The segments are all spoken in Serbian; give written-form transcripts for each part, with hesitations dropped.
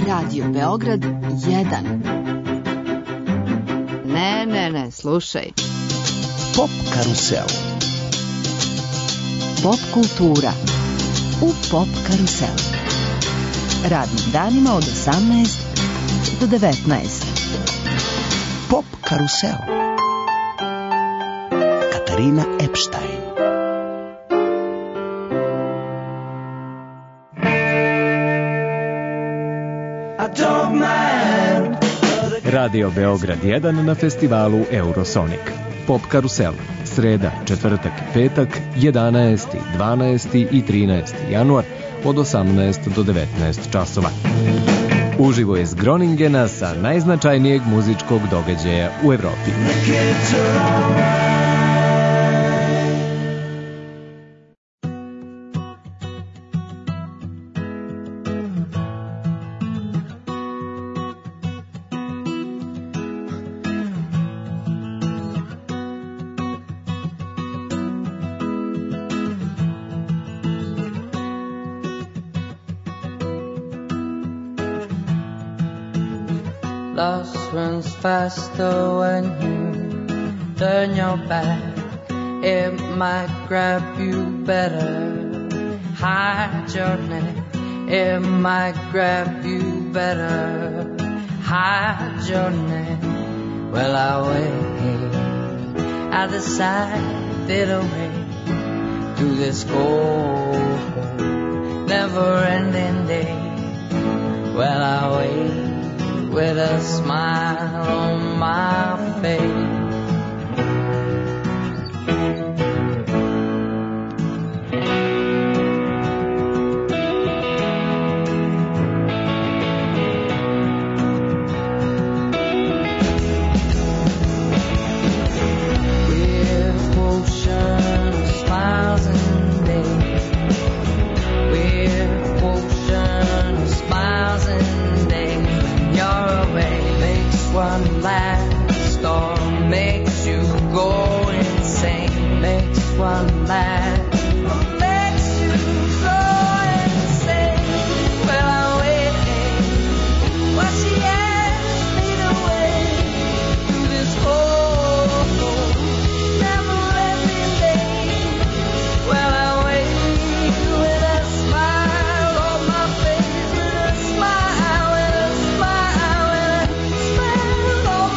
Radio Beograd 1. Ne, slušaj. Pop karusel. Pop kultura u Pop karusel. Radnim danima od 18 do 19. Pop karusel. Katarina Epstein. Radio Beograd 1 na festivalu Eurosonic. Pop karusel. Sreda, četvrtak i petak, 11., 12. i 13. januar od 18 do 19 časova. Uživo je iz Groningena sa najznačajnijeg muzičkog događaja u Evropi. Lost runs faster when you turn your back. It might grab you better. Hide your neck. It might grab you better. Hide your neck. Well, I wait at the side, fade away to this cold, never-ending day. Well, I wait with a smile on my face. One last storm makes you go insane. Makes one last makes you go insane. Well, I waited while she asked me to wait through this whole never-ending day. Well, I waited with a smile on my face, with a smile, with a smile, with a smile.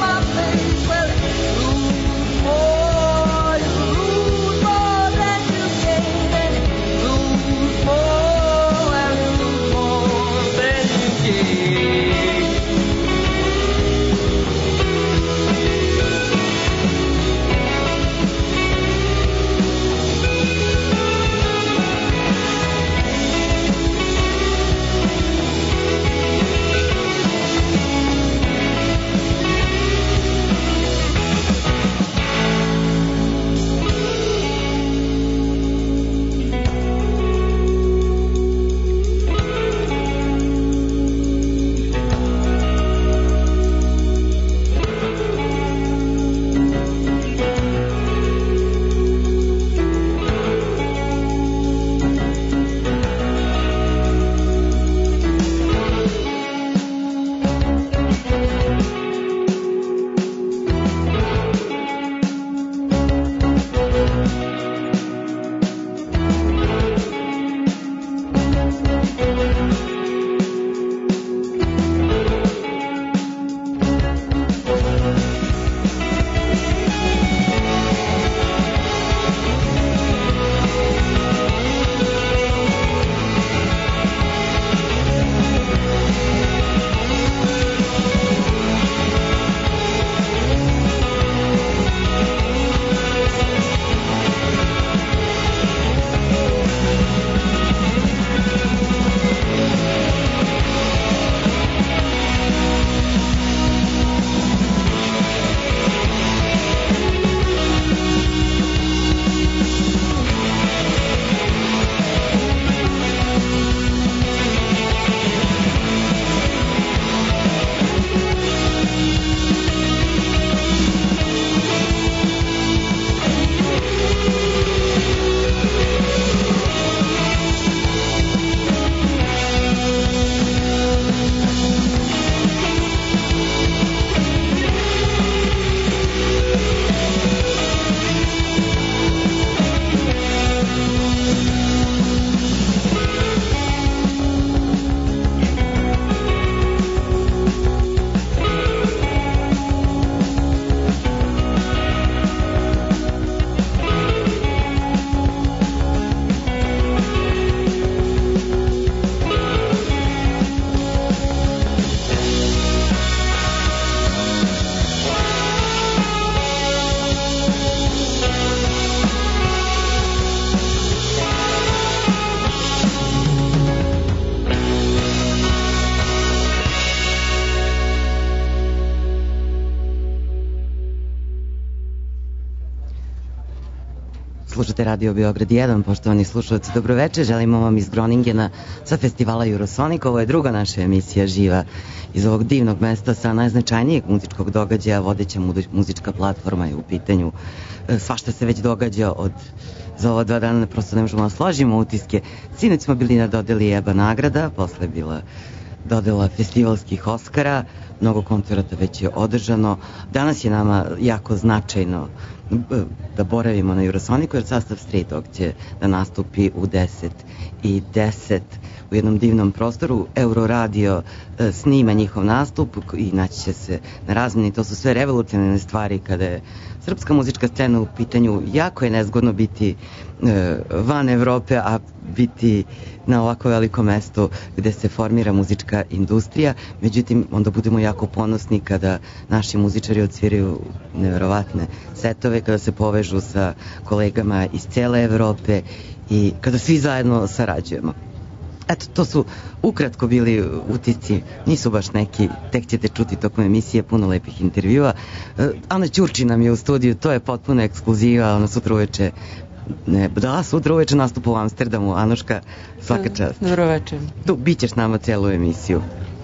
Slušate Radio Beograd 1, poštovani slušalci, dobroveče, želimo vam iz Groningena sa festivala Eurosonic. Ovo je druga naša emisija živa iz ovog divnog mesta sa najznačajnijeg muzičkog događaja. Vodeća muzička platforma je u pitanju. Svašta se već događa za ova 2 dana, prosto ne možemo da složimo utiske. Sinoć smo bili na dodeli EBA nagrada, posle je bila dodela festivalskih Oscara, mnogo koncerata već je održano. Danas je nama jako značajno da boravimo na Eurosonicu, jer sastav Stray Dog će da nastupi u 10:10 u jednom divnom prostoru. Euroradio snima njihov nastup i naći će se na razmeni. To su sve revolucionarne stvari kada je srpska muzička scena u pitanju. Jako je nezgodno biti van Evrope, a biti na ovako veliko mesto gde se formira muzička industrija. Međutim, onda budemo jako ponosni kada naši muzičari odsviraju neverovatne setove, kada se povežu sa kolegama iz cele Evrope i kada svi zajedno sarađujemo. Eto, to su ukratko bili utisci, nisu baš neki, tek ćete čuti tokom emisije puno lepih intervjua. Ana Ćurči nam je u studiju, to je potpuno ekskluziva, ona sutra uveče sutra uveče nastupa u Amsterdamu. Anuška, svaka čast. Dobro večer. Tu, bit ćeš nama celu emisiju.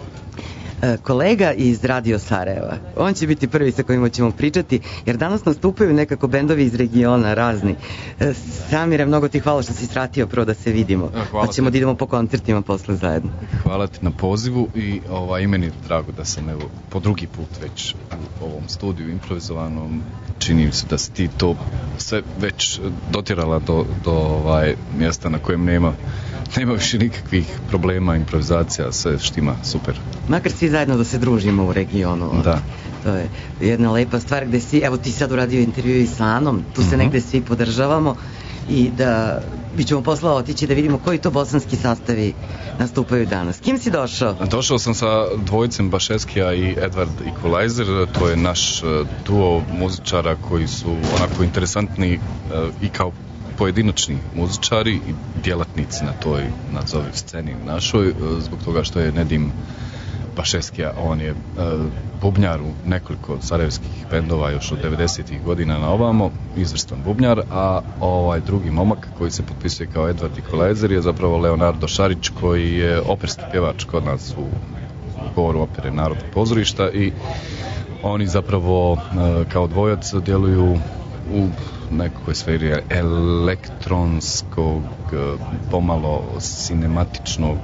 Kolega iz Radio Sarajeva, on će biti prvi sa kojima ćemo pričati, jer danas nastupaju nekako bendovi iz regiona, razni. Samire, mnogo ti hvala što si svratio prvo da se vidimo, pa ćemo da idemo po koncertima posle zajedno. Hvala ti na pozivu i i meni je drago da sam po drugi put već u ovom studiju improvizovanom. Čini mi se da si ti to sve već dotjerala do mjesta na kojem nema više nikakvih problema, improvizacija, sve štima, super. Makar svi zajedno da se družimo u regionu. Da. To je jedna lepa stvar gde evo ti sad uradio intervju i sa Anom, tu se negde svi podržavamo i da ćemo posle otići da vidimo koji to bosanski sastavi nastupaju danas. Kim si došao? Došao sam sa dvojicem Bašeskija i Edward Equalizer, to je naš duo muzičara koji su onako interesantni i kao pojedinačni muzičari i djelatnici na toj nazovi sceni našoj, zbog toga što je Nedim Bašeskija, on je bubnjar u nekoliko sarajevskih bendova još od 90-ih godina na ovamo, izvrstan bubnjar, a drugi momak koji se potpisuje kao Edward Equalizer je zapravo Leonardo Šarić, koji je operski pjevač kod nas u govoru opere Narodnog pozorišta i oni zapravo kao dvojac djeluju u nekoj sferi elektronskog, pomalo sinematičnog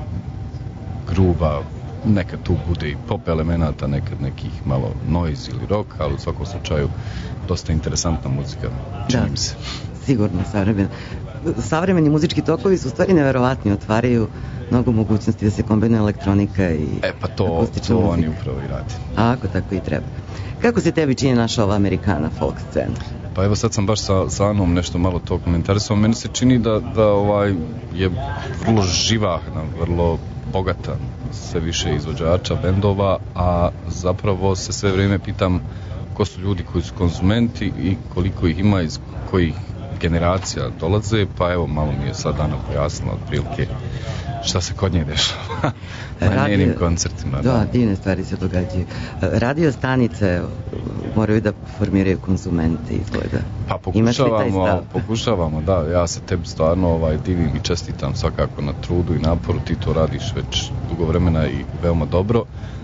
gruba, nekad tu bude i pop elemenata, nekad nekih malo noise ili rock, ali u svakom slučaju dosta interesantna muzika, čini mi se. Sigurno, savremeni muzički tokovi su u stvari neverovatni, otvaraju mnogo mogućnosti da se kombinuje elektronika i akustična muzika. Oni upravo i radi. Ako tako i treba. Kako se tebi čini naša ova Amerikana folk scena? Pa evo sad sam baš sa Anom nešto malo to komentarisao. Meni se čini da je vrlo živahna, vrlo bogata, sve više izvođača, bendova, a zapravo se sve vrijeme pitam ko su ljudi koji su konzumenti i koliko ih ima, iz kojih generacija dolaze, pa evo malo mi je sad Ana pojasnila otprilike šta se kod nje dešava na njenim koncertima. Da, divne stvari se događaju. Radio stanice moraju da formiraju konzumente, izgleda. Pa pokušavamo, da, ja se tebi stvarno divim i čestitam svakako na trudu i naporu, ti to radiš već dugo vremena i veoma dobro.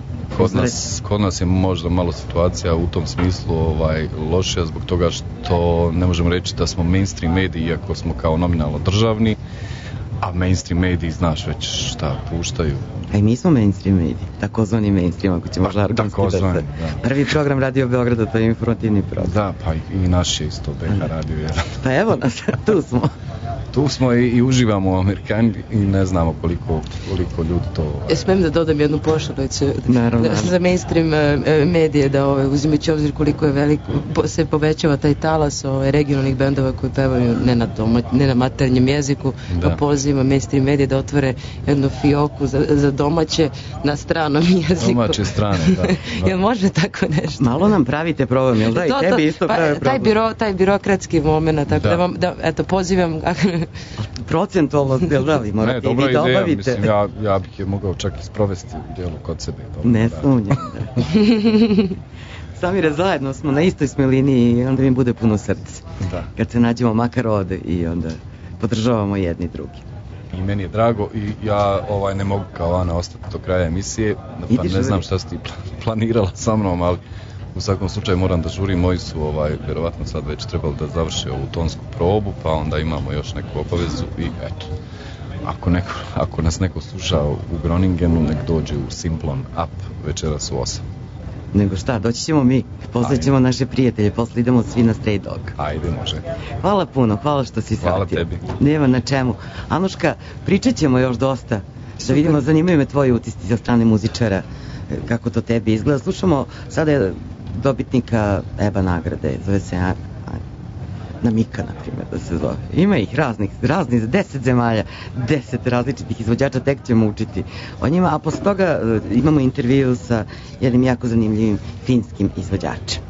Kod nas je možda malo situacija u tom smislu lošija zbog toga što ne možemo reći da smo mainstream mediji, iako smo kao nominalno državni, a mainstream mediji znaš već šta puštaju. A i mi smo mainstream mediji, takozvani mainstream, ako ćemo žargonski da se. Prvi program Radio Beograda, to je informativni program. Da, pa i naš je isto BH Radio 1. Pa evo nas, tu smo. Tu smo i uživamo u Amerikani i ne znamo koliko ljudi to... Smijem da dodam jednu pošalicu za mainstream medije, da uzimajući obzir koliko je veliko, se povećava taj talas regionalnih bendova koji pevaju ne na maternjem jeziku, pa poziva mainstream medije da otvore jednu fioku za domaće na stranom jeziku. Domaće strane, da. Jel može tako nešto? Malo nam pravite problem, jel da? I tebi isto prave problem. Taj birokratski moment, tako da eto, pozivam... Procentualno, jel da li morate i vi da obavite? Mislim, ja bih je mogao čak i sprovesti u dijelu kod sebe. Ne sumnjam. Samire, zajedno smo, na istoj smo liniji i onda mi bude puno srce. Da. Kad se nađemo makar ovde i onda podržavamo jedni drugi. I meni je drago i ja ne mogu kao Ana ostati do kraja emisije, pa ne znam šta si ti planirala sa mnom, ali u svakom slučaju moram da žurim, moji su vjerovatno sad već trebali da završe ovu tonsku probu, pa onda imamo još neku obavezu i eto. Ako nas neko sluša u Groningenu, nek dođe u Simplon Up večeras u 8. Nego šta, doći ćemo mi, poslaćemo naše prijatelje, posle idemo svi na Stray Dog. Ajde, može. Hvala puno, hvala što si Hvala shvatio. tebi. Nema na čemu. Anuška, pričat ćemo još dosta, da vidimo, zanimaju me tvoji utisci sa strane muzičara, kako to tebi izgleda. Slušamo sada dobitnika EBA nagrade, zove se Namika, na primjer, da se zove. Ima ih raznih, 10 zemalja, 10 različitih izvođača, tek ćemo učiti o njima, a posle toga imamo intervju sa jednim jako zanimljivim finskim izvođačem.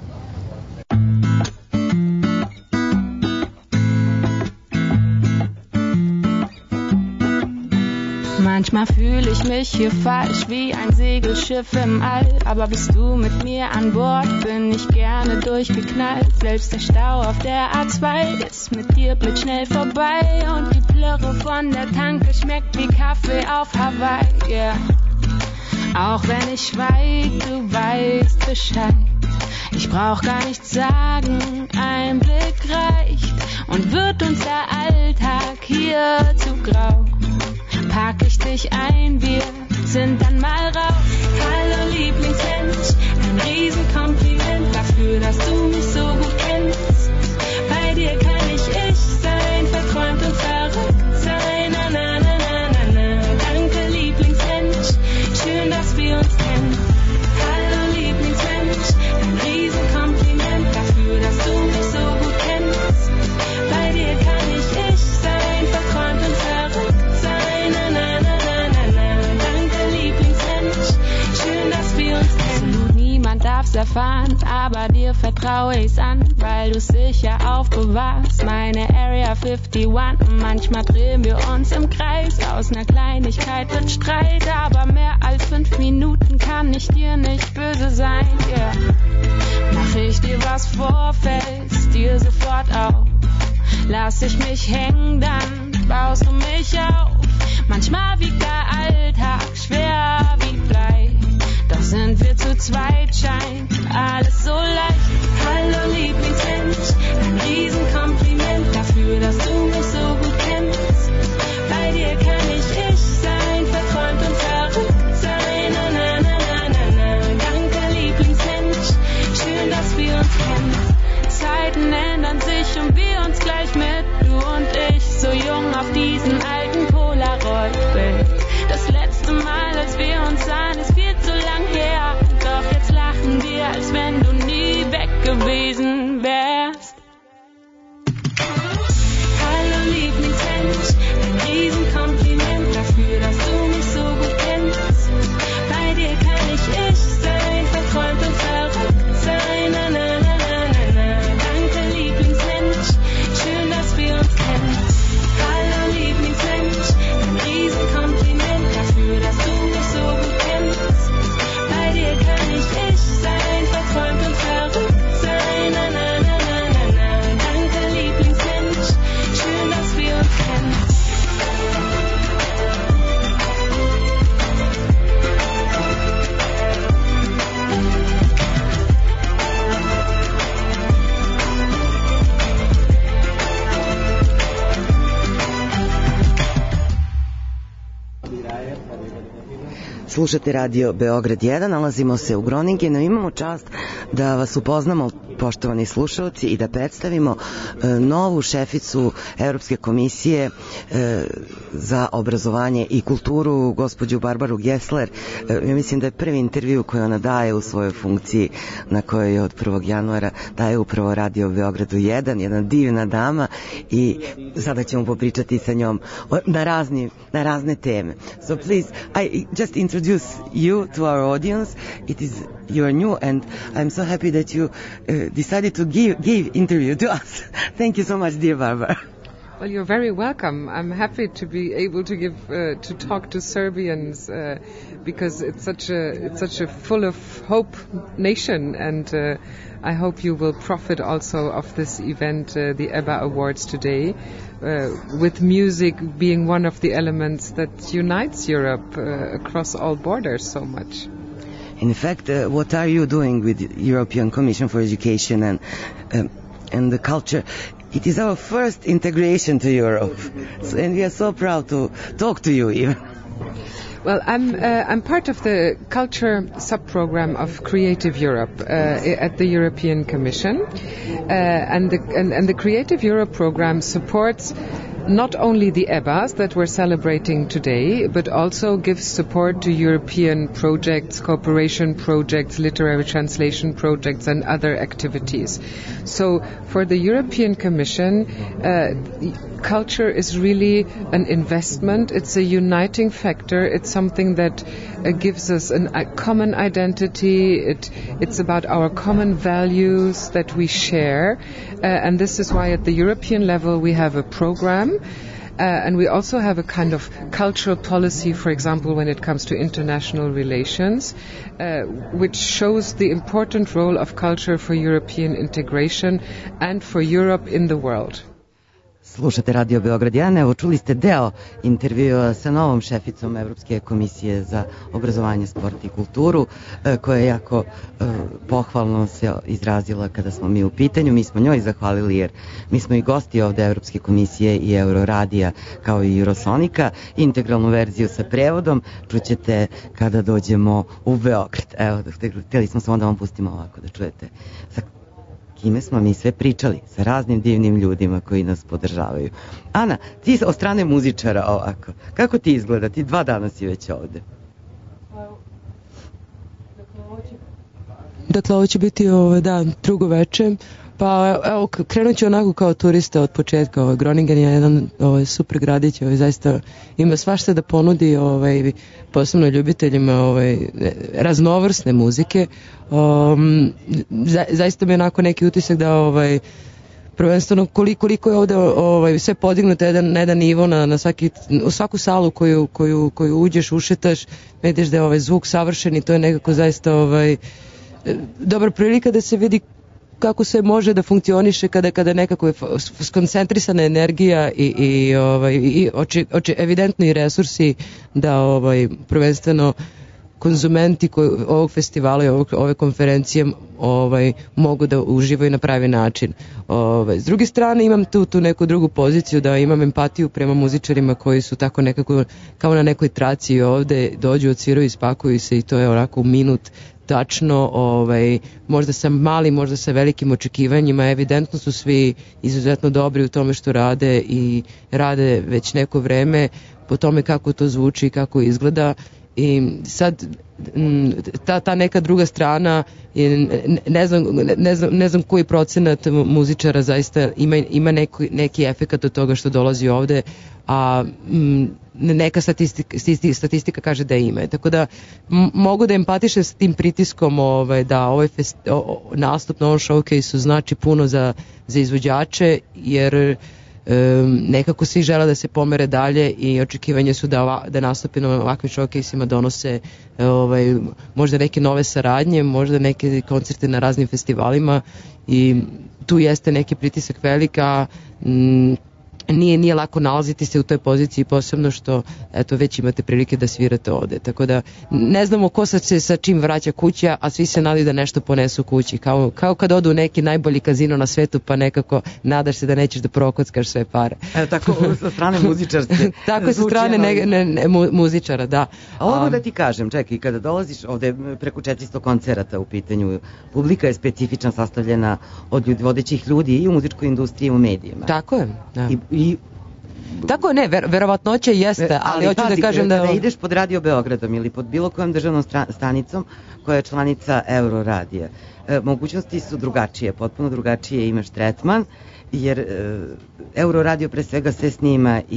Manchmal fühle ich mich hier falsch wie ein Segelschiff im All, aber bist du mit mir an Bord, bin ich gerne durchgeknallt. Selbst der Stau auf der A2 ist mit dir blind schnell vorbei und die Plörre von der Tanke schmeckt wie Kaffee auf Hawaii, yeah. Auch wenn ich schweig, du weißt Bescheid. Ich brauch gar nichts sagen, ein Blick reicht und wird uns der Alltag hier zu grau. Pack ich dich ein, wir sind dann mal raus. Hallo Lieblingsmensch, ein Riesenkompliment dafür, dass du mich so gut kennst. Bei dir kann ich sein, verträumt und verrückt sein. Na na na na na na. Danke Lieblingsmensch, schön, dass wir uns kennen. Hallo Lieblingsmensch, ein Riesenkompliment dafür, dass du mich so gut kennst. Bei dir kann ich sein, verträumt und verrückt. Niemand darf's erfahren, aber dir vertraue ich's an, weil du's sicher aufbewahrst. Meine Area 51, manchmal drehen wir uns im Kreis. Aus ner Kleinigkeit wird Streit, aber mehr als 5 Minuten kann ich dir nicht böse sein, yeah. Mach ich dir was vor, fällst dir sofort auf. Lass ich mich hängen, dann baust du mich auf. Manchmal wiegt der Alltag schwer wie Blei. Doch sind wir zu zweit, scheint alles so leicht. Hallo Lieblingsmensch, ein Riesenkompliment dafür, dass du mich so gut kennst. Bei dir kann ich sein, verträumt und verrückt sein. Na na na na na na. Danke Lieblingsmensch, schön, dass wir uns kennen. Zeiten ändern sich und wir uns gleich mit, du und ich, so jung auf diesem alten Polaroid-Bild. Das letzte Mal, als wir uns sahen, ist viel zu lang her. Doch jetzt lachen wir, als wenn du nie weg gewesen wärst. Hallo Lieblingsmensch, ein Riesenkompliment dafür, dass du mich so gut kennst. Bei dir kann ich sein, verträumt und verrückt sein. Na na na na na na. Danke Lieblingsmensch, schön, dass wir uns kennen. Hallo Lieblingsmensch, ein Riesenkompliment dafür, dass du mich so gut kennst. Bei dir kann ich sein, verträumt und verrückt sein. Na na na na na na. Danke Lieblingsmensch, schön, dass wir uns kennen. Slušate radio Beograd 1, nalazimo se u Groningenu, imamo čast da vas upoznamo, poštovani slušalci, i da predstavimo novu šeficu Evropske komisije za obrazovanje i kulturu, gospođu Barbaru Gessler. Ja mislim da je prvi intervju koji ona daje u svojoj funkciji, na kojoj je od 1. januara daje upravo radio Beogradu 1, jedna divna dama, i sada ćemo popričati sa njom na razne teme. So please, I just introduce you to our audience. You are new, and I'm so happy that you decided to give interview to us. Thank you so much, dear Barbara. Well, you're very welcome. I'm happy to be able to to talk to Serbians because it's such a full of hope nation, and I hope you will profit also of this event, the EBBA Awards today, with music being one of the elements that unites Europe across all borders so much. In fact, what are you doing with the European Commission for Education and the Culture? It is our first integration to Europe, and we are so proud to talk to you even. Well, I'm part of the culture sub-program of Creative Europe at the European Commission, and the Creative Europe program supports not only the EBBAs that we're celebrating today, but also gives support to European projects, cooperation projects, literary translation projects, and other activities. So for the European Commission, culture is really an investment. It's a uniting factor. It's something that gives us a common identity. It's about our common values that we share. And this is why at the European level we have a program. And we also have a kind of cultural policy, for example, when it comes to international relations, which shows the important role of culture for European integration and for Europe in the world. Slušate Radio Beograd 1, evo čuli ste deo intervjua sa novom šeficom Evropske komisije za obrazovanje, sport i kulturu, koja je jako pohvalno se izrazila kada smo mi u pitanju. Mi smo njoj zahvalili jer mi smo i gosti ovde Evropske komisije i Euroradija kao i Eurosonika. Integralnu verziju sa prevodom čućete kada dođemo u Beograd. Evo, htjeli smo samo da vam pustimo ovako da čujete sa kime smo mi sve pričali, sa raznim divnim ljudima koji nas podržavaju. Ana, ti od strane muzičara ovako, kako ti izgleda? Ti 2 dana si već ovde. Dakle, ovo će biti drugo veče. Pa evo, krenut ću onako kao turista od početka. Groningen je jedan super gradić, zaista ima svašta da ponudi, posebno ljubiteljima raznovrsne muzike. Zaista mi je onako neki utisak da prvenstveno koliko je ovde sve podignuto na jedan nivo u svaku salu koju uđeš, ušetaš, vidiš da je zvuk savršen i to je nekako zaista dobra prilika da se vidi kako se može da funkcioniše kada nekako je skoncentrisana energija i evidentno i resursi da prvenstveno konzumenti ovog festivala i ove konferencije mogu da uživaju na pravi način. S druge strane imam tu neku drugu poziciju da imam empatiju prema muzičarima koji su tako nekako kao na nekoj traci ovde, dođu, odsviraju, ispakuju se i to je onako u minut tačno, možda sa malim, možda sa velikim očekivanjima. Evidentno su svi izuzetno dobri u tome što rade i rade već neko vreme po tome kako to zvuči i kako izgleda. I sad ta neka druga strana ne znam koji procenat muzičara zaista ima neki efekat od toga što dolazi ovde, a neka statistika kaže da ima. Tako da mogu da empatišem s tim pritiskom da ovaj nastup na ovom showcase-u znači puno za izvođače, jer nekako svi žele da se pomere dalje i očekivanje su da nastupi na ovakvim showcase-ima donose možda neke nove saradnje, možda neke koncerte na raznim festivalima i tu jeste neki pritisak velika. Nije lako nalaziti se u toj poziciji, posebno što već imate prilike da svirate ovde. Tako da ne znamo ko sad se sa čim vraća kući, a svi se nadaju da nešto ponesu kući. Kao kad odu u neki najbolji kazino na svetu, pa nekako nadaš se da nećeš da prokockaš sve pare. Tako sa strane muzičarske. Tako sa strane muzičara, da. A ovo da ti kažem, čekaj, kada dolaziš ovde preko 400 koncerata u pitanju, publika je specifična, sastavljena od vodećih ljudi i u muzičkoj industriji i u medijima. Tako je, da. Tako ne, verovatnoće jeste, ali hoću da kažem da... Kada ideš pod Radio Beogradom ili pod bilo kojom državnom stanicom koja je članica Euroradija, mogućnosti su drugačije, potpuno drugačije, imaš tretman, jer Euroradio pre svega sve snima i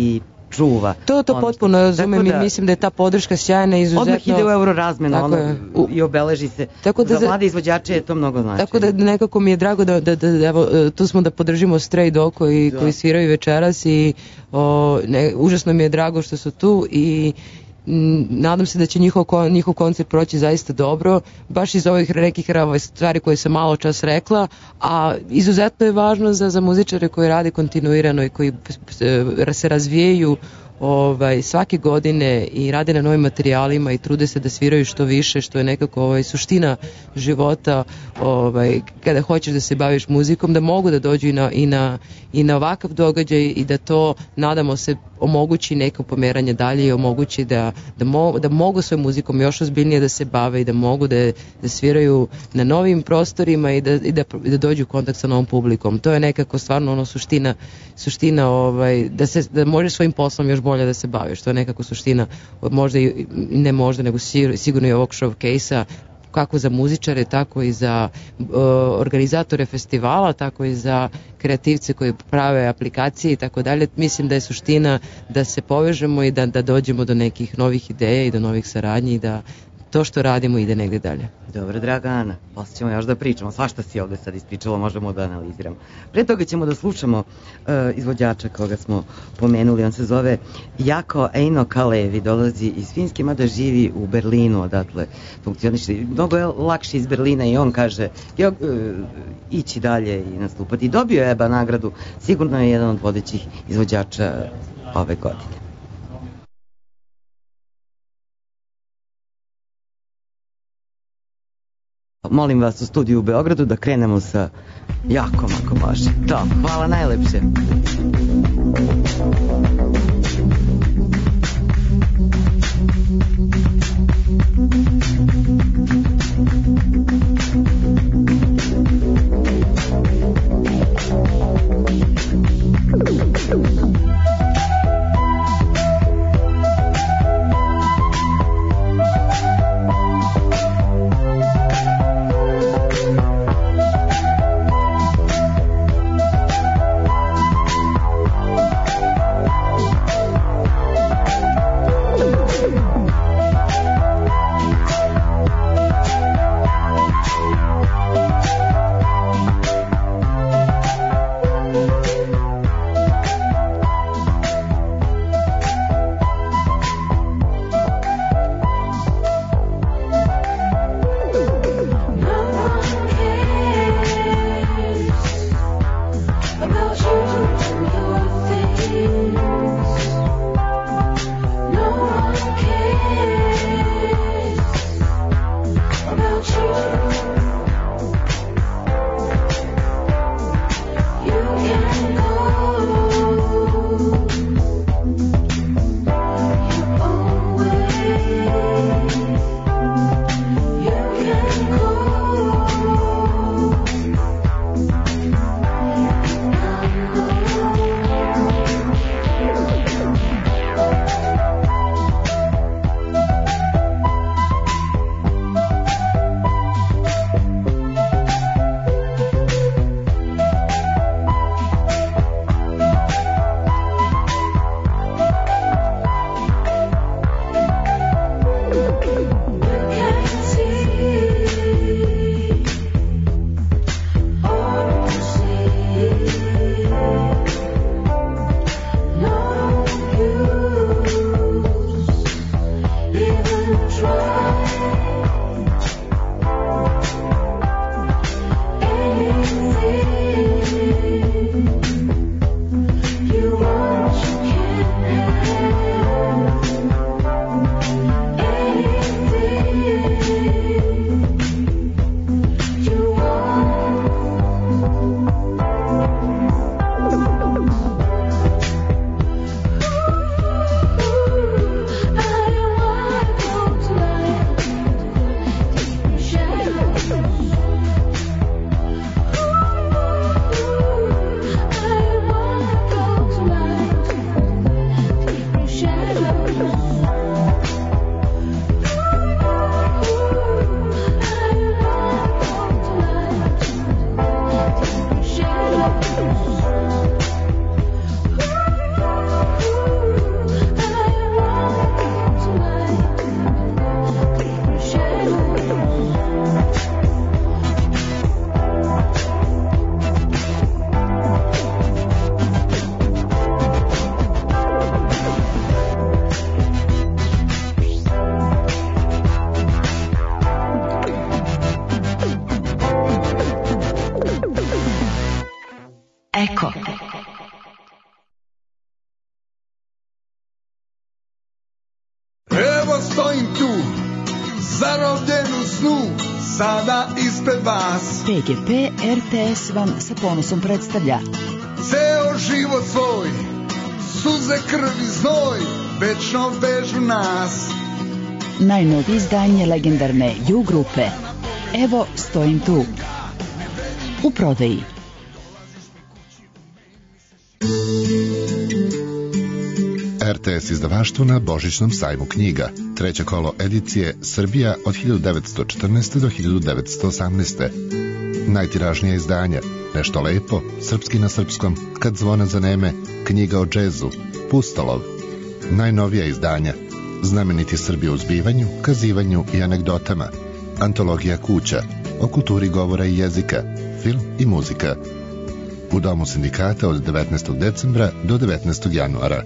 čuva. To potpuno razumem i mislim da je ta podrška sjajna i izuzetno. Odmah ide u Eurorazmenu i obeleži se. Za mlade izvođače je to mnogo značajno. Tako da nekako mi je drago da evo, tu smo da podržimo Stray Dog koji sviraju večeras i užasno mi je drago što su tu i nadam se da će njihov koncert proći zaista dobro, baš iz ovih nekih stvari koje sam malo čas rekla, a izuzetno je važno za muzičare koji rade kontinuirano i koji se razvijaju svake godine i rade na novim materijalima i trude se da sviraju što više, što je nekako suština života kada hoćeš da se baviš muzikom, da mogu da dođu i na ovakav događaj i da to, nadamo se, omogući neko pomeranje dalje i omogući da mogu svojom muzikom još ozbiljnije da se bave i da mogu da sviraju na novim prostorima i da dođu u kontakt sa novom publikom. To je nekako stvarno suština da može svojim poslom još bolje da se baviš. To je nekako suština, možda i ne možda, nego sigurno i ovog showcase-a, kako za muzičare, tako i za organizatore festivala, tako i za kreativce koji prave aplikacije i tako dalje. Mislim da je suština da se povežemo i da dođemo do nekih novih ideja i do novih saradnji i da to što radimo ide negde dalje. Dobro, draga Ana, posle ćemo još da pričamo. Svašta si ovde sad ispričala, možemo da analiziramo. Pre toga ćemo da slušamo izvođača koga smo pomenuli. On se zove Jako Eino Kalevi, dolazi iz Finske, mada živi u Berlinu, odatle funkcioniše. Mnogo je lakše iz Berlina i on kaže ići dalje i nastupati. Dobio je EBA nagradu, sigurno je jedan od vodećih izvođača ove godine. Molim vas u studiju u Beogradu da krenemo sa Jakom, ako može. To, hvala najlepše. zarobljen u snu, sada ispred vas. PGP RTS vam sa ponosom predstavlja Ceo život svoj, suze, krv i znoj, večno vežu nas. najnovije izdanje legendarne U grupe Evo stojim tu. U prodaji. RTS izdavaštvo na Božićnom sajmu knjiga. Treće kolo edicije Srbija od 1914. do 1918. Najtiražnija izdanja Nešto lepo, Srpski na srpskom, Kad zvona zaneme, Knjiga o džezu, Pustolov. Najnovija izdanja Znameniti Srbi u zbivanju, kazivanju i anegdotama, Antologija kuća, o kulturi govora i jezika, film i muzika. U Domu sindikata od 19. decembra do 19. januara.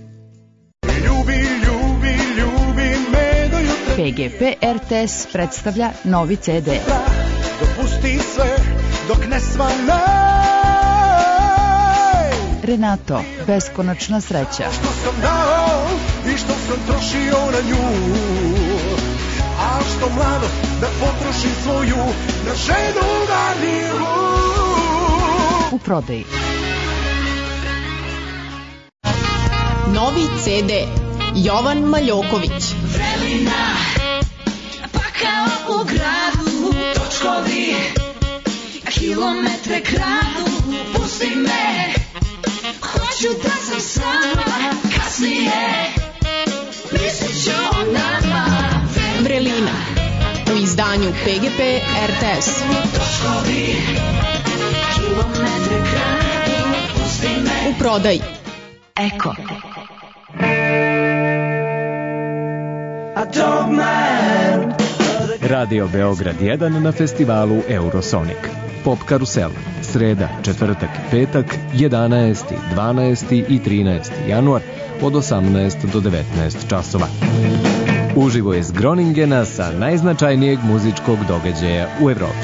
PGP RTS predstavlja novi CD. Dopusti sve dok ne svane. Renato, beskonačna sreća. Što sam dao i što sam trošio na nju, a što mlado da potrošim svoju na ženu vanilu. U prodaji. Novi CD Jovan Maljoković. Vrelina, pa kao u gradu, točkovi, kilometre kradu, pusti me, hoću da sam sama, kasnije, mislit ću o nama. Vrelina u izdanju PGP RTS. Točkovi, kilometre kradu, pusti me. U prodaji. Eko. Radio Beograd 1 na festivalu Eurosonic. Pop Karusel. Sreda, četvrtak i petak, 11., 12. i 13. januar od 18 do 19 časova. Uživo iz Groningena sa najznačajnijeg muzičkog događaja u Evropi.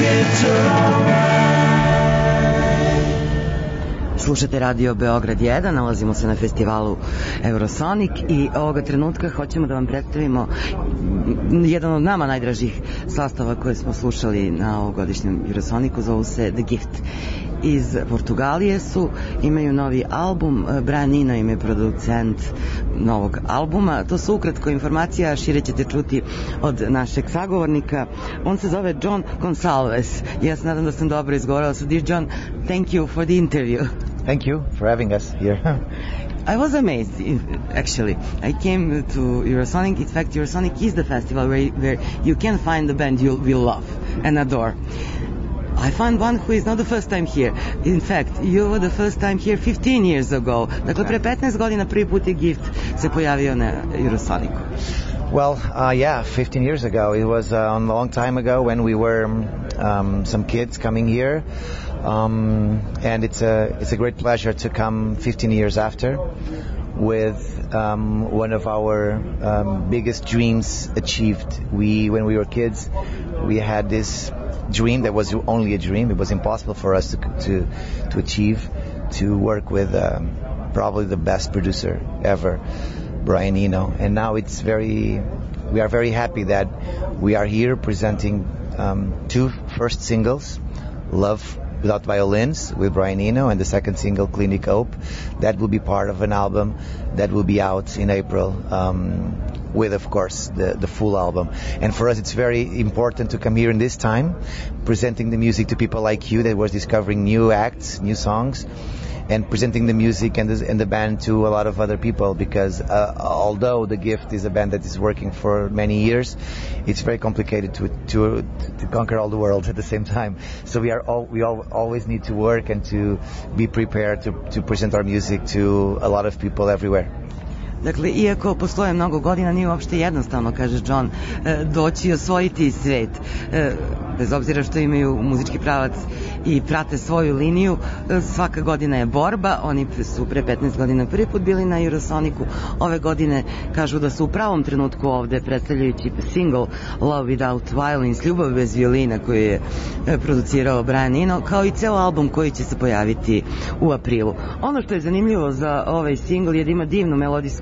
Slušate Radio Beograd 1, nalazimo se na festivalu Eurosonic i ovoga trenutka hoćemo da vam predstavimo jedan od nama najdražih sastava koje smo slušali na ovogodišnjem Eurosonicu, zovu se The Gift. Iz Portugalije su, imaju novi album, Brian Eno im je producent novog albuma. To su ukratko informacija, šire ćete čuti od našeg sagovornika. On se zove John Gonsalves. Ja se nadam da sam dobro izgovorila. So dear John, thank you for the interview. Thank you for having us here. I was amazed, actually. I came to Eurosonic. In fact, Eurosonic is the festival where you can find the band you will love and adore. I found one who is not the first time here. In fact, you were the first time here 15 years ago. Dakle, pre 15 godina prvi put je Gift se pojavio na Eurosonicu. Well, yeah, 15 years ago. It was a long time ago when we were some kids coming here. And it's a great pleasure to come 15 years after with one of our biggest dreams achieved. When we were kids, we had this dream that was only a dream. It was impossible for us to achieve, to work with probably the best producer ever, Brian Eno. And now we are very happy that we are here presenting two first singles, Love Without Violins with Brian Eno, and the second single, Clinic Hope. That will be part of an album that will be out in April, with, of course, the full album. And for us, it's very important to come here in this time, presenting the music to people like you that was discovering new acts, new songs, and presenting the music and the band to a lot of other people, because although The Gift is a band that is working for many years, it's very complicated to conquer all the world at the same time. So we always need to work and to be prepared to present our music to a lot of people everywhere. Dakle, iako postoje mnogo godina, nije uopšte jednostavno, kaže John, doći i osvojiti svet. Bez obzira što imaju muzički pravac i prate svoju liniju, svaka godina je borba. Oni su pre 15 godina prvi put bili na Eurosonicu. Ove godine kažu da su u pravom trenutku ovde, predstavljajući single Love Without Violins, Ljubav bez violina, koju je producirao Brian Eno, kao i ceo album koji će se pojaviti u aprilu. Ono što je zanimljivo za ovaj single je da ima divnu melodijsku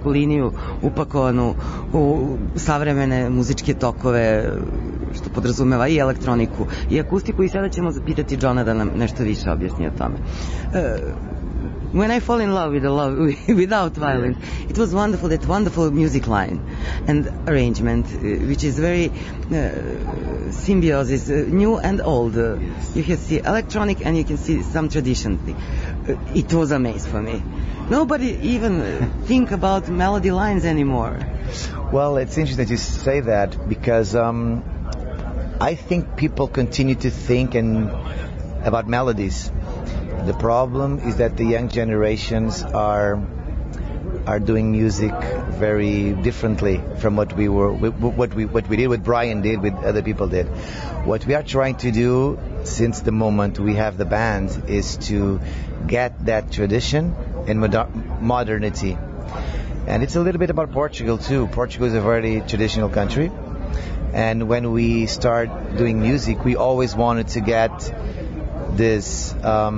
liniju upakovanu u savremene muzičke tokove, što podrazumeva i elektroniku i akustiku, i sada ćemo zapitati Johna da nam nešto više objasni o tome. When I fall in love with a love without violence, it was wonderful, that wonderful music line and arrangement, which is very symbiosis, new and old. You can see electronic and you can see some tradition thing. It was amazing for me. Nobody even think about melody lines anymore. Well, it's interesting that you say that, because I think people continue to think about melodies. The problem is that the young generations are doing music very differently from what we did, what Brian did, what other people did. What we are trying to do since the moment we have the band is to get that tradition and modernity. And it's a little bit about Portugal too. Portugal is a very traditional country. And when we start doing music, we always wanted to get this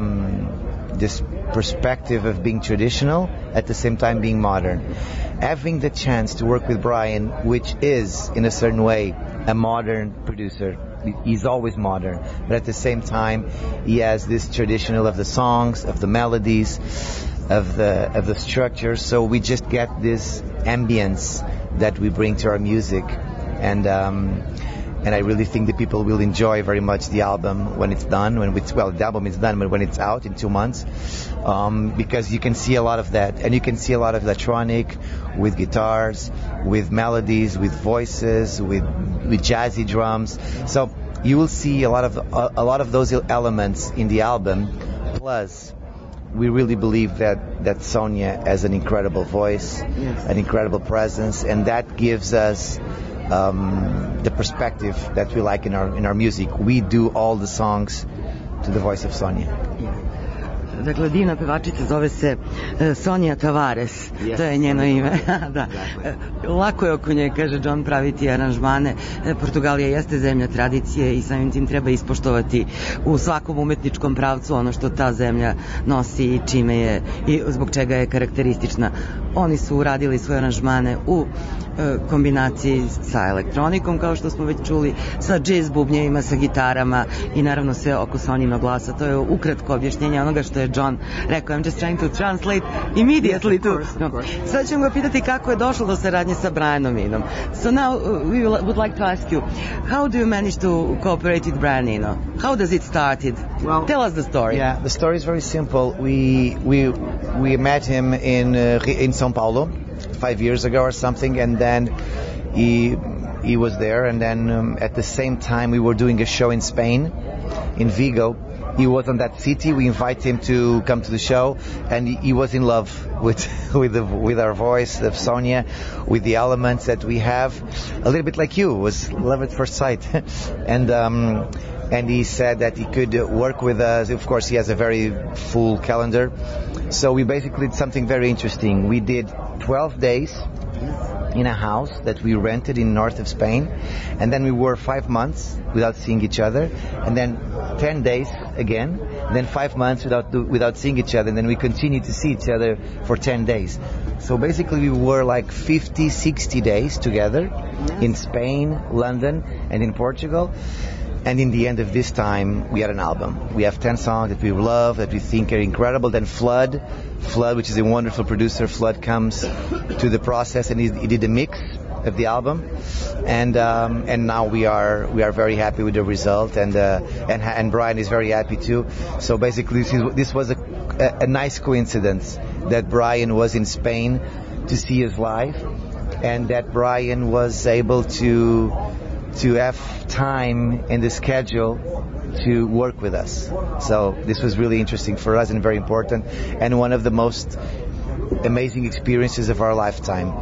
perspective of being traditional at the same time being modern. Having the chance to work with Brian, which is in a certain way a modern producer, he's always modern, but at the same time he has this traditional of the songs, of the melodies, of the structure. So we just get this ambience that we bring to our music, and I really think that people will enjoy very much the album when it's done. The album is done, but when it's out in 2 months, because you can see a lot of that, and you can see a lot of electronic with guitars, with melodies, with voices, with jazzy drums. So you will see a lot of those elements in the album. Plus, we really believe that Sonia has an incredible voice, yes, an incredible presence, and that gives us the perspective that we like in our music. We do all the songs to the voice of Sonia. Yeah. Dakle, divna pevačica, zove se Sonja Tavares, yes, to je njeno ime. Da. Lako je oko nje, kaže John, praviti aranžmane. Portugalija jeste zemlja tradicije i samim tim treba ispoštovati u svakom umetničkom pravcu ono što ta zemlja nosi i čime je i zbog čega je karakteristična. Oni su uradili svoje aranžmane u kombinaciji sa elektronikom, kao što smo već čuli, sa džez bubnjevima, sa gitarama i naravno sve oko Sonjinog glasa. To je ukratko objašnjenje onoga što je John rekao. I'm just trying to translate immediately. Yes, sad ćemo ga pitati kako je došlo do saradnje sa Brianom Enom. So now we would like to ask you, how do you manage to cooperate with Brian Eno? How does it started? Well, tell us the story. Yeah, the story is very simple. We met him in São Paulo 5 years ago or something, and then he was there, and then at the same time we were doing a show in Spain, in Vigo. He was in that city. We invited him to come to the show, and he was in love with our voice of Sonia, with the elements that we have. A little bit like you, was love at first sight. And he said that he could work with us. Of course, he has a very full calendar. So we basically did something very interesting. We did 12 days in a house that we rented in north of Spain, and then we were 5 months without seeing each other, and then 10 days again, and then 5 months without seeing each other, and then we continued to see each other for 10 days. So basically we were like 50, 60 days together in Spain, London, and in Portugal. And in the end of this time, we had an album. We have 10 songs that we love, that we think are incredible. Then Flood, which is a wonderful producer, Flood comes to the process, and he did the mix of the album. And now we are very happy with the result, and Brian is very happy too. So basically, this was a nice coincidence that Brian was in Spain to see us live, and that Brian was able to have time in the schedule to work with us. So this was really interesting for us and very important, and one of the most amazing experiences of our lifetime.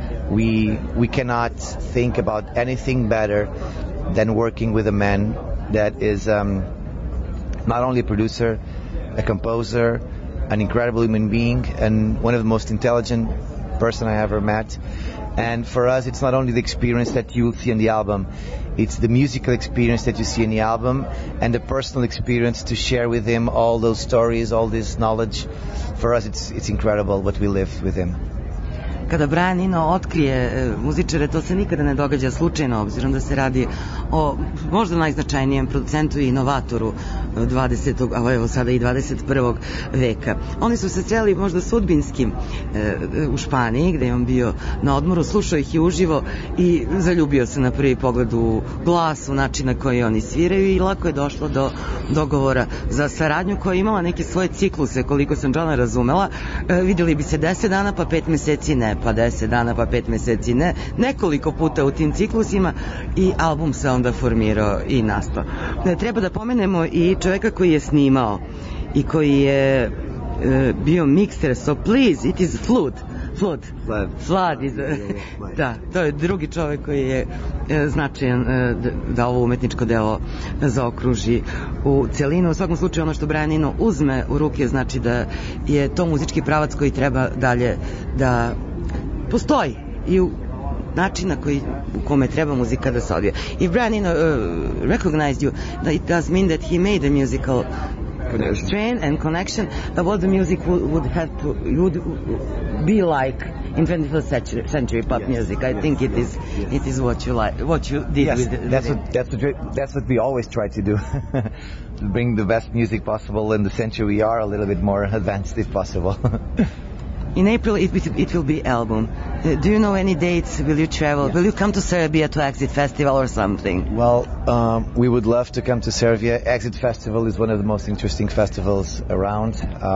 We cannot think about anything better than working with a man that is not only a producer, a composer, an incredible human being, and one of the most intelligent person I ever met. And for us, it's not only the experience that you will see on the album, it's the musical experience that you see in the album, and the personal experience to share with him all those stories, all this knowledge. For us, it's incredible what we lived with him. kada Brian Eno otkrije muzičare, to se nikada ne događa slučajno, obzirom da se radi o možda najznačajnijem producentu i inovatoru 20. a evo sada i 21. veka. Oni su se sreli možda sudbinskim u Španiji, gde je on bio na odmoru, slušao ih i uživo i zaljubio se na prvi pogled u glas, u način na koji oni sviraju i lako je došlo do dogovora za saradnju koja je imala neke svoje cikluse, koliko sam Johna razumela. Videli bi se 10 dana pa 5 meseci ne, pa 10 dana pa 5 meseci ne, nekoliko puta u tim ciklusima i album se onda formirao i nastao. Treba da pomenemo i čoveka koji je snimao i koji je bio mikser, so please, it is Vlad iz... Da, to je drugi čovek koji je značajan da ovo umetničko delo zaokruži u celinu. U svakom slučaju ono što Brian Eno uzme u ruke znači da je to muzički pravac koji treba dalje da postoji i u način na koji, u kome treba muzika da se odvija. If Brian Eno recognized you, it does mean that he made a musical strain and connection of what the music would be like in 21st century pop music. I think it is what you did with it. That's what we always try to do. To bring the best music possible in the century we are, a little bit more advanced if possible. In April it will be album. Do you know any dates? Will you travel? Yes. Will you come to Serbia to Exit Festival or something? Well, we would love to come to Serbia. Exit Festival is one of the most interesting festivals around.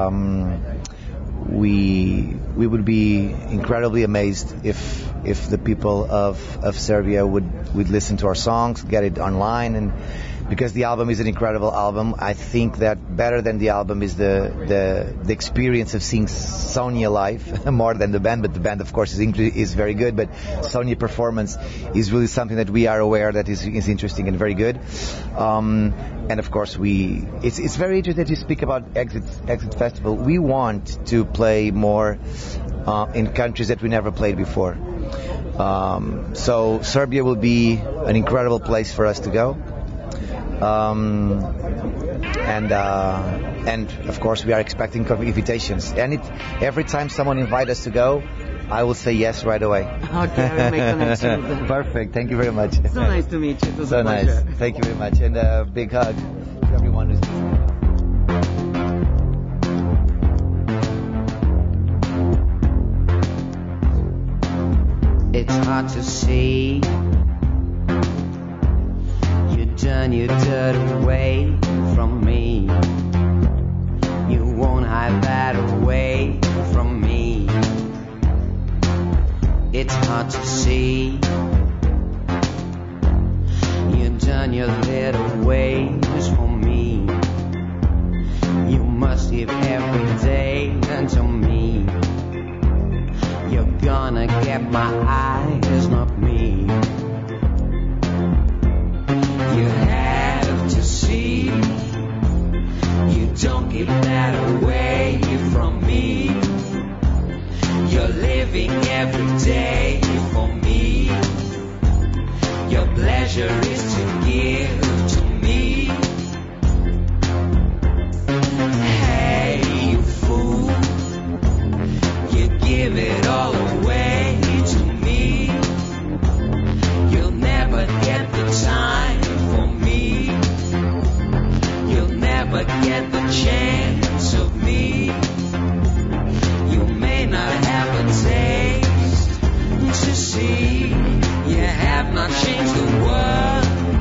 We would be incredibly amazed if the people of Serbia would listen to our songs, get it online, and because the album is an incredible album, I think that better than the album is the experience of seeing Sonia live more than the band. But the band, of course, is very good. But Sonia performance is really something that we are aware that is interesting and very good. And of course, it's very interesting that you speak about Exit Festival. We want to play more in countries that we never played before. So Serbia will be an incredible place for us to go. And of course we are expecting invitations, and every time someone invites us to go, I will say yes right away. Okay, I will make connection with them. Perfect, thank you very much. So nice to meet you. It was so a pleasure. Nice, thank you very much, and a big hug to everyone who's listening. It's hard to see. Turn your dirt away from me. You won't hide that away from me. It's hard to see. You turn your little ways from me. You must live every day until me. You're gonna get my eyes, not me. You have to see. You don't give that away from me. You're living every day for me. Your pleasure is to give to me. Hey, you fool, you give it all away to me. You'll never get the time. But get the chance of me. You may not have a taste to see. You have not changed the world.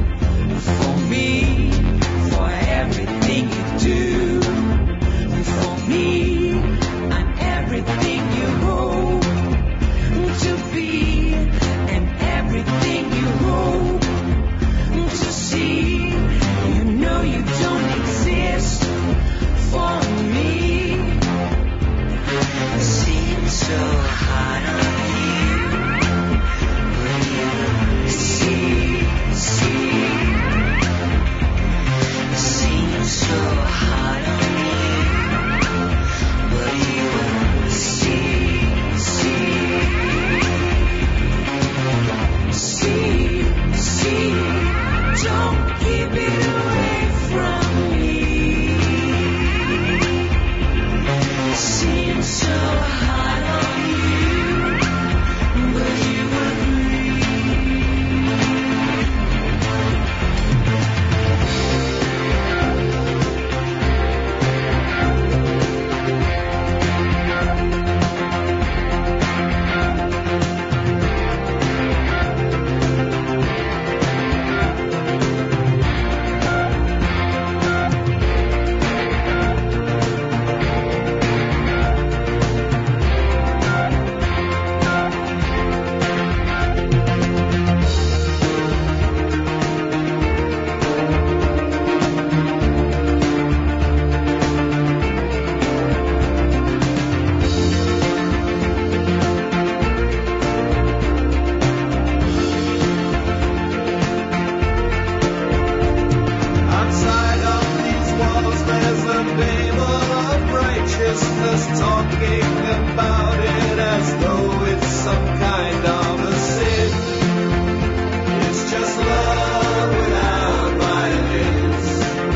consciousness talking about it as though it's some kind of a sin. It's just love without violence.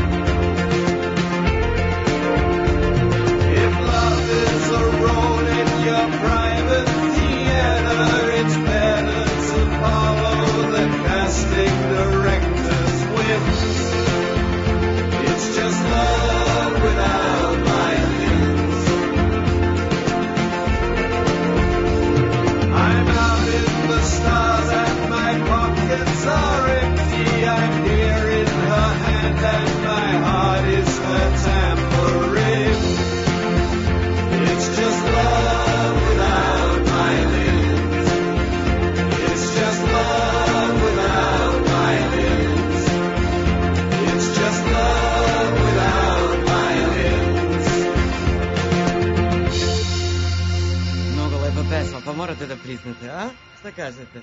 If love is a role in your private theater, it's better to follow the casting director's whims. It's just love without violence. I'm out in the stars and my pockets are empty. I'm here in her hand and my heart is her tambourine. It's just love without violence. It's just love without violence. It's just love without violence. Mnogo lepa pesma, pa morate da priznate, a? Šta kažete?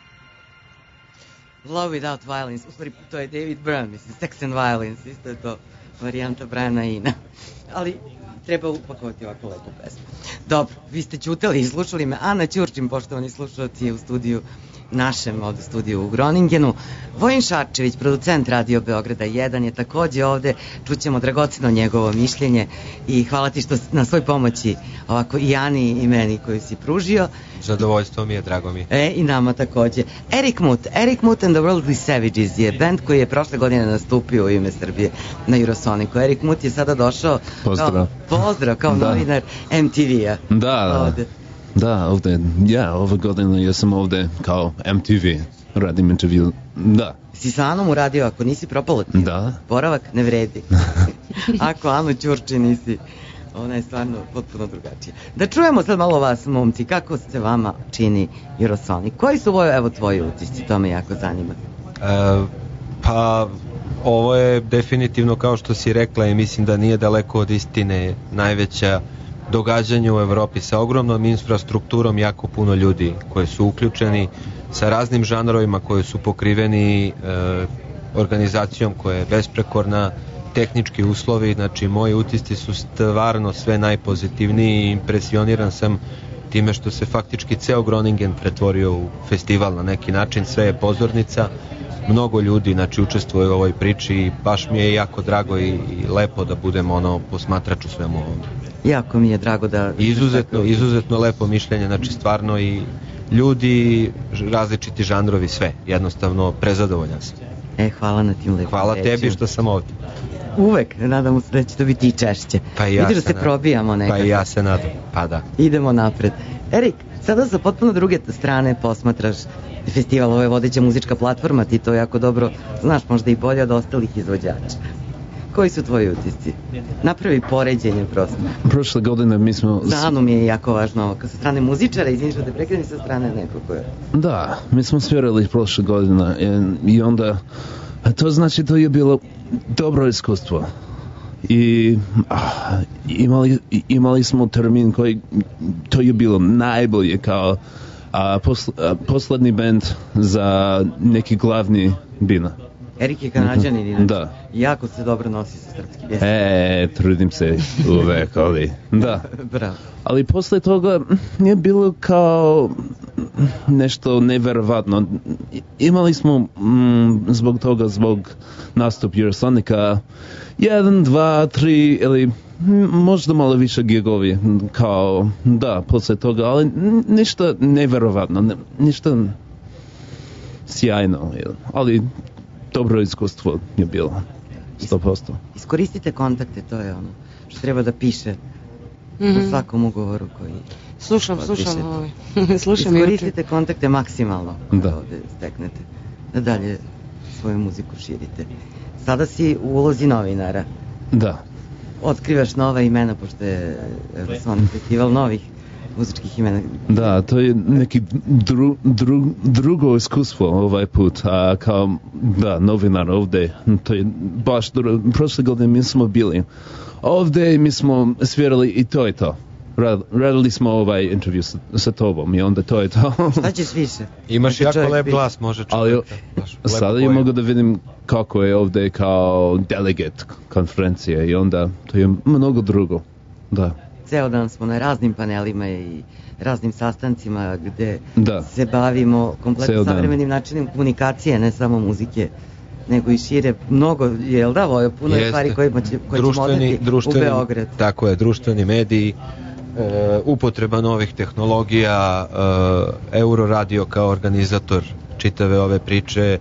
Love Without Violence, u stvari to je David Byrne, mislim, Sex and Violence, isto je to varijanta Briana Ina. Ali treba upakovati ovako lepu pesmu. Dobro, vi ste ćutali i slušali me. Ana Ćurčin, poštovani slušalci, je u studiju našem, ovde studiju u Groningenu. Vojin Šarčević, producent Radio Beograda 1, je takođe ovde. Čućemo dragoceno njegovo mišljenje i hvala ti što na svoj pomoći ovako i Ani i meni koju si pružio. Zadovoljstvo mi je, drago mi. I nama takođe. Eric Muth and the Worldly Savages je band koji je prošle godine nastupio u ime Srbije na Eurosoniku. Eric Muth je sada došao kao novinar MTV-a. Da, ovde, ove godine ja sam ovde kao MTV, radim intervju, da. Si sa Anom uradio, ako nisi propalo ti? Da. Boravak ne vredi. Ako Anu Ćurči nisi, ona je stvarno potpuno drugačija. Da čujemo sad malo vas, momci, kako se vama čini Eurosonic? Koji su tvoji utisci, to me jako zanima. Pa, ovo je definitivno, kao što si rekla, i mislim da nije daleko od istine, najveća događanja u Evropi sa ogromnom infrastrukturom, jako puno ljudi koji su uključeni sa raznim žanrovima koji su pokriveni organizacijom koja je besprekorna, tehnički uslovi, znači moji utisci su stvarno sve najpozitivniji i impresioniran sam time što se faktički ceo Groningen pretvorio u festival na neki način, sve je pozornica, mnogo ljudi znači učestvuje u ovoj priči i baš mi je jako drago i lepo da budem posmatrač u svemu ovom. Jako mi je drago da... Izuzetno lepo mišljenje, znači stvarno i ljudi, različiti žanrovi, sve, jednostavno prezadovoljan sam. Hvala na tim lepim Hvala rečima. Tebi što sam ovdje. Uvek, nadamo se da će to biti i češće. Pa i ja Vidim da se probijamo nekako. Pa i ja se nadam, pa da. Idemo napred. Erik, sada sa potpuno druge strane posmatraš festival, ovo je vodeća muzička platforma, ti to jako dobro znaš, možda i bolje od ostalih izvođača. Koji su tvoji utisci? Napravi poređenje prosto. Prošle godine mi smo... Za Anu mi je jako važno, sa strane muzičara, izvini što te prekrenim, sa strane nekog koja... Da, mi smo svirali prošle godine i onda, to je bilo dobro iskustvo. I imali smo termin koji, to je bilo najbolje kao poslednji band za neki glavni bina. Erik je Kanadjanin, inače. Da. Jako se dobro nosi sa srpskim jezikom. Trudim se uvek, ali da. Bravo. Ali posle toga je bilo kao nešto neverovatno. Imali smo zbog nastup Eurosonika 1, 2, 3 ili možda malo više gigovi kao posle toga, ali ništa neverovatno, ništa sjajno, ali dobro iskustvo je bilo, 100%. Iskoristite kontakte, to je ono što treba da piše u svakom ugovoru koji... Slušam. Iskoristite kontakte maksimalno da ovde steknete, da dalje svoju muziku širite. Sada si u ulozi novinara. Da. Otkrivaš nova imena, pošto je Eurosonic festival novih muzičkih imena. Da, to je neki drugo iskustvo ovaj put, kao novinar ovde, to je baš prošle godine mi smo bili ovde i mi smo svirali i to je to. Radili smo ovaj intervju sa tobom i onda to je to. Šta ćeš više? Imaš jako lep glas, može čovjek. Sada ja mogu da vidim kako je ovde kao delegate konferencije i onda to je mnogo drugo. Da. ceo dan smo na raznim panelima i raznim sastancima gde Da. se bavimo kompletno Ceo dan. savremenim načinom komunikacije, ne samo muzike, nego i šire. Mnogo, jel da, Vojo, puno je stvari koje ćemo odneti u Beograd. Tako je, društveni mediji, upotreba novih tehnologija, Euroradio kao organizator čitave ove priče,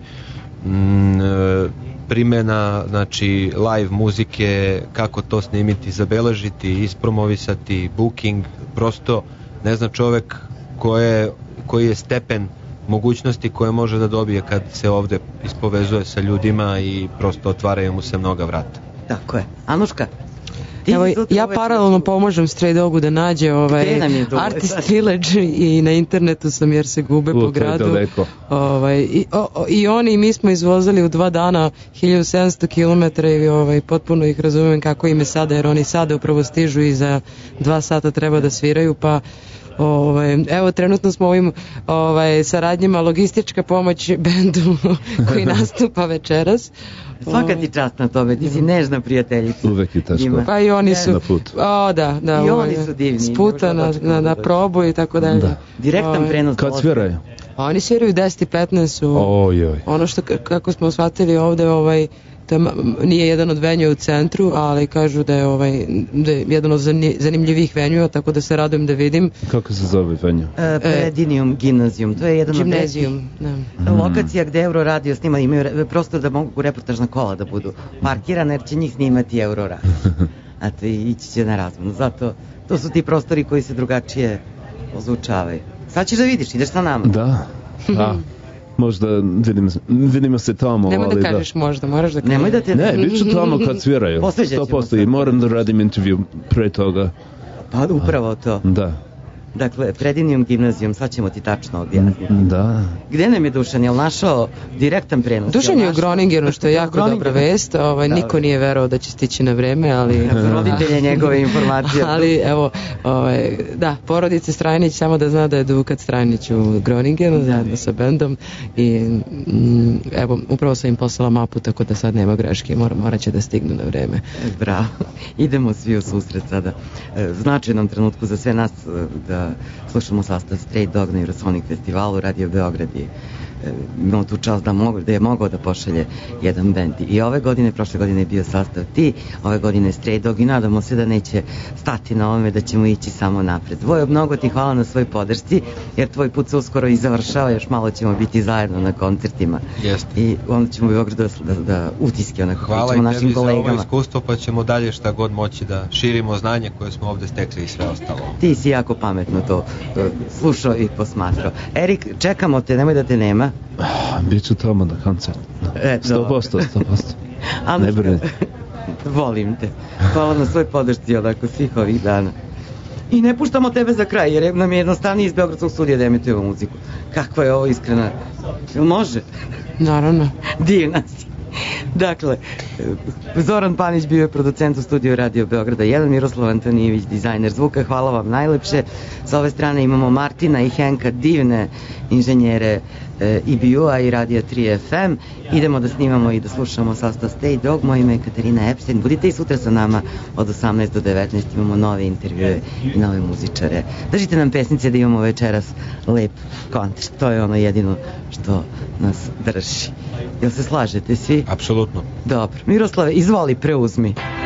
primjena, znači live muzike, kako to snimiti, zabeležiti, ispromovisati, booking, prosto ne zna čovek koji je stepen mogućnosti koje može da dobije kad se ovde ispovezuje sa ljudima i prosto otvaraju mu se mnoga vrata. Tako je. Anuška? Evo, ja paralelno pomažem Stray Dogu da nađe Artist Village i na internetu sam jer se gube po gradu. I oni i mi smo izvozili u 2 dana 1700 km i potpuno ih razumem kako im je sada, jer oni sada upravo stižu i za 2 sata treba da sviraju, pa evo trenutno smo ovim saradnjima logistička pomoć bendu koji nastupa večeras. Svaka ti čast na tome, ti si nežna prijateljica. Uvek je teško. Pa i oni su na put. I oni su divni. S puta na probu i tako dalje. Direktan prenos. Kad sviraju? Oni sviraju 10:15 ono što kako smo shvatili ovde to nije jedan od venue u centru, ali kažu da je jedan od zanimljivih venue, tako da se radujem da vidim. Kako se zove venue? Predinium Gimnazijum, to je jedan od Gimnazijum, lokacija gde Euroradio snima, imaju prosto da mogu reportažna kola da budu parkirane, jer će njih snimati Euroradio. A to ići će na razmonu, zato to su ti prostori koji se drugačije ozvučavaju. Sad ćeš da vidiš, ideš sa nama. Da, možda vidimo se tamo. Nemoj da kažeš možda, moraš da kažeš. Nemoj da te... Ne, bit ću tamo kad sviraju. 100% i moram da radim intervju pre toga. Pa upravo to. Da. Dakle, Predinium Gimnazijum, sad ćemo ti tačno objasniti. Da. Gde nam je Dušan? Je li našao direktan prenos? Dušan je u Groningeru, što je jako dobra vest. Niko nije verovao da će stići na vreme, ali... Roditelje njegove informacije. Ali, evo, da, porodice Strajnić, samo da zna da je Dukat Strajnić u Groningeru, zajedno sa bendom. I, evo, upravo sam im poslala mapu, tako da sad nema greške. Morat će da stignu na vreme. Bravo. Idemo svi u susret sada. Značajnom trenutku za sve nas da slušamo sastav Stray Dog na Eurosonic festivalu. Radio Beograd je imao tu čast da je mogao da pošalje jedan bend. I ove godine, prošle godine je bio sastav Ti, ove godine Stray Dog i nadamo se da neće stati na ovome, da ćemo ići samo napred. Vojo, mnogo ti hvala na svoj podršci, jer tvoj put se uskoro i završava, još malo ćemo biti zajedno na koncertima. Jeste. I onda ćemo u Beogradu da utiske hvala i tebi za ovo iskustvo, pa ćemo dalje šta god moći da širimo znanje koje smo ovde stekli i sve ostalo. Ti si jako pametno to slušao i posmatrao. Erik, čekamo te, nemoj da te nema. Biću tamo na koncert. 100%. Ne brini. Volim te. Hvala na svoj podršci odako svih ovih dana. I ne puštamo tebe za kraj, jer nam je jednostavnije iz Beogradskog studija da emitujemo muziku. Kakva je ovo iskrena? Jel može? Naravno. Divna si. Dakle, Zoran Panić bio je producent u studiju Radio Beograda 1, Miroslav Antonijević, dizajner zvuka, hvala vam najlepše. Sa ove strane imamo Martina i Henka, divne inženjere EBU-a i Radio 3 FM. Idemo da snimamo i da slušamo sastav Stay Dog. Moje ime je Katarina Epstein. Budite i sutra sa nama od 18 do 19. Imamo nove intervjue i nove muzičare. Držite nam pesnice da imamo večeras lep koncert. To je ono jedino što nas drži. Jel se slažete svi? Apsolutno. Dobro. Miroslave, izvoli, preuzmi.